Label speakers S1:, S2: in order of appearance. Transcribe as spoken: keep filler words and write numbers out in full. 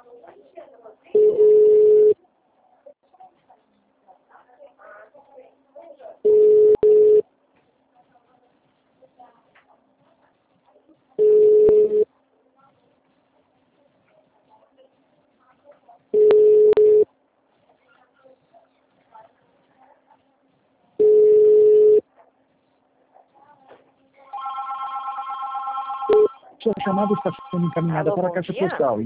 S1: Sua chamada está sendo encaminhada
S2: Alô,
S1: para a
S2: bom
S1: caixa
S2: dia.
S1: postal.